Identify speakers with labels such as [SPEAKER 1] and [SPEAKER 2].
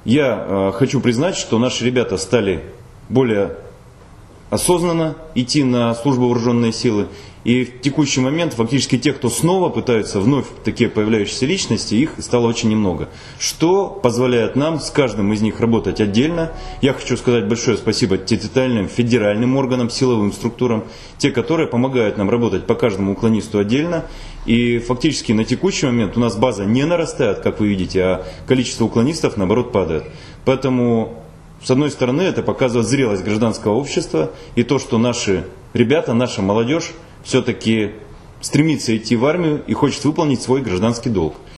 [SPEAKER 1] Я хочу признать, что наши ребята стали более осознанно идти на службу в вооруженные силы. И в текущий момент фактически тех, кто снова пытаются вновь такие появляющиеся личности, их стало очень немного. Что позволяет нам с каждым из них работать отдельно. Я хочу сказать большое спасибо территориальным, федеральным органам, силовым структурам, те, которые помогают нам работать по каждому уклонисту отдельно. И фактически на текущий момент у нас база не нарастает, как вы видите, а количество уклонистов наоборот падает. Поэтому, с одной стороны, это показывает зрелость гражданского общества и то, что наши ребята, наша молодежь все-таки стремится идти в армию и хочет выполнить свой гражданский долг.